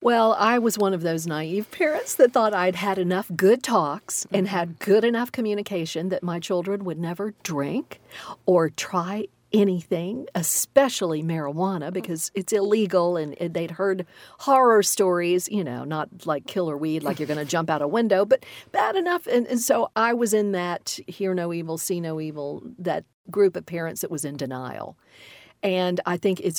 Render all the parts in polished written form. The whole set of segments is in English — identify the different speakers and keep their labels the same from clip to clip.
Speaker 1: Well, I was one of those naive parents that thought I'd had enough good talks and had good enough communication that my children would never drink or try anything, especially marijuana, because it's illegal and they'd heard horror stories, not like killer weed, like you're going to jump out a window, but bad enough. And so I was in that hear no evil, see no evil, that group of parents that was in denial. And I think it's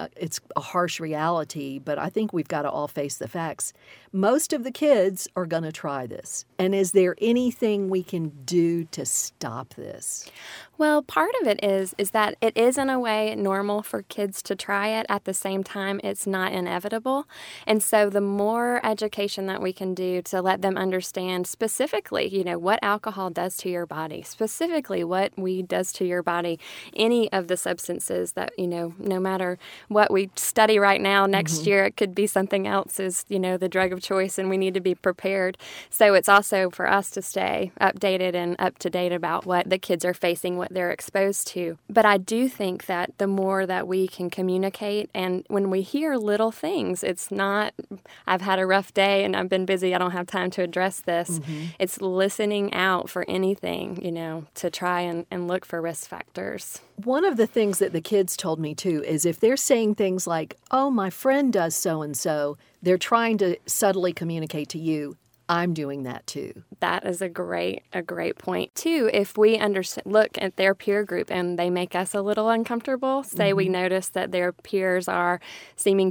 Speaker 1: a harsh reality, but I think we've got to all face the facts. Most of the kids are going to try this. And is there anything we can do to stop this?
Speaker 2: Well, part of it is that it is in a way normal for kids to try it. At the same time, it's not inevitable. And so the more education that we can do to let them understand specifically, what alcohol does to your body, specifically what weed does to your body, any of the substances that, no matter what we study right now, next year it could be something else is, the drug of choice, and we need to be prepared. So it's also for us to stay updated and up to date about what the kids are facing, what they're exposed to. But I do think that the more that we can communicate, and when we hear little things, it's not, I've had a rough day and I've been busy, I don't have time to address this. It's listening out for anything, to try and look for risk factors.
Speaker 1: One of the things that the kids told me, too, is if they're saying things like, oh, my friend does so-and-so, they're trying to subtly communicate to you, I'm doing that too.
Speaker 2: That is a great point. Too, if we look at their peer group and they make us a little uncomfortable, say we notice that their peers are seeming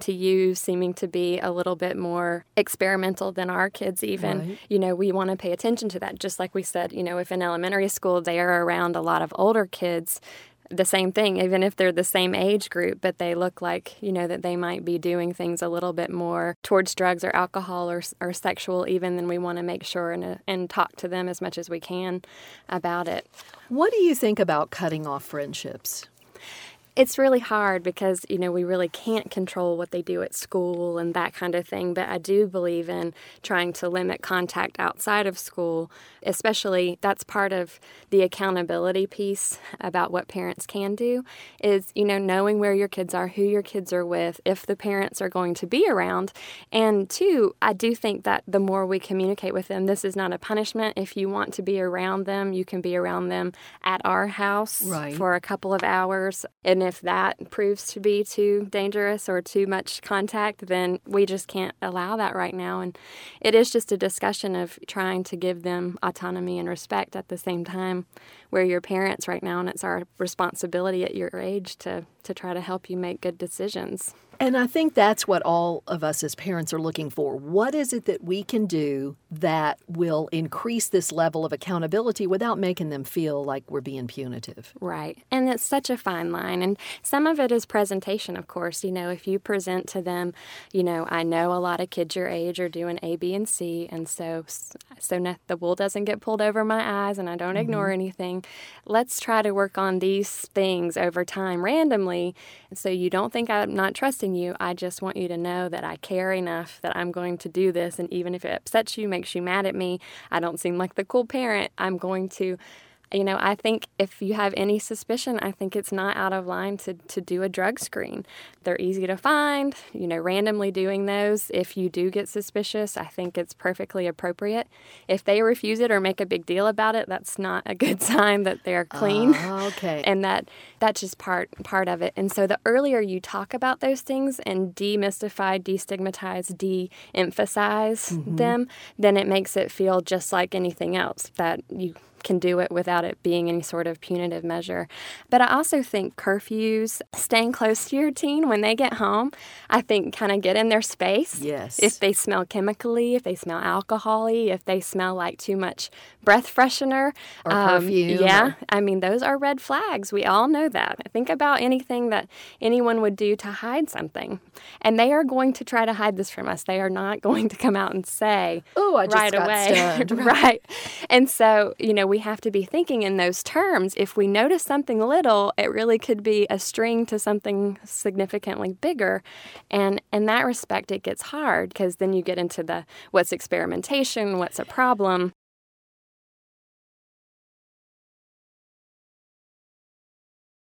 Speaker 2: to be a little bit more experimental than our kids even, we want to pay attention to that. Just like we said, if in elementary school they are around a lot of older kids, the same thing, even if they're the same age group, but they look like, that they might be doing things a little bit more towards drugs or alcohol or sexual even, then we want to make sure and talk to them as much as we can about it.
Speaker 1: What do you think about cutting off friendships?
Speaker 2: It's really hard because, we really can't control what they do at school and that kind of thing. But I do believe in trying to limit contact outside of school, especially that's part of the accountability piece about what parents can do is, knowing where your kids are, who your kids are with, if the parents are going to be around. And two, I do think that the more we communicate with them, this is not a punishment. If you want to be around them, you can be around them at our house for a couple of hours. And if that proves to be too dangerous or too much contact, then we just can't allow that right now. And it is just a discussion of trying to give them autonomy and respect at the same time. We're your parents right now, and it's our responsibility at your age to try to help you make good decisions.
Speaker 1: And I think that's what all of us as parents are looking for. What is it that we can do that will increase this level of accountability without making them feel like we're being punitive?
Speaker 2: Right. And it's such a fine line. And some of it is presentation, of course. If you present to them, I know a lot of kids your age are doing A, B, and C. And so the wool doesn't get pulled over my eyes and I don't ignore anything. Let's try to work on these things over time randomly. So you don't think I'm not trusting you. I just want you to know that I care enough that I'm going to do this. And even if it upsets you, makes you mad at me, I don't seem like the cool parent, I'm going to I think if you have any suspicion, I think it's not out of line to do a drug screen. They're easy to find, randomly doing those. If you do get suspicious, I think it's perfectly appropriate. If they refuse it or make a big deal about it, that's not a good sign that they're clean.
Speaker 1: Okay.
Speaker 2: And that's just part of it. And so the earlier you talk about those things and demystify, destigmatize, de-emphasize them, then it makes it feel just like anything else, that you can do it without it being any sort of punitive measure. But I also think curfews, staying close to your teen when they get home, I think kind of get in their space.
Speaker 1: Yes.
Speaker 2: If they smell chemically, if they smell alcohol-y, if they smell like too much breath freshener.
Speaker 1: Or perfume.
Speaker 2: Yeah. I mean, those are red flags. We all know that. Think about anything that anyone would do to hide something. And they are going to try to hide this from us. They are not going to come out and say
Speaker 1: I just
Speaker 2: right
Speaker 1: got
Speaker 2: away.
Speaker 1: stunned.
Speaker 2: Right. And so, we have to be thinking in those terms. If we notice something little, it really could be a string to something significantly bigger. And in that respect, it gets hard because then you get into what's experimentation, what's a problem.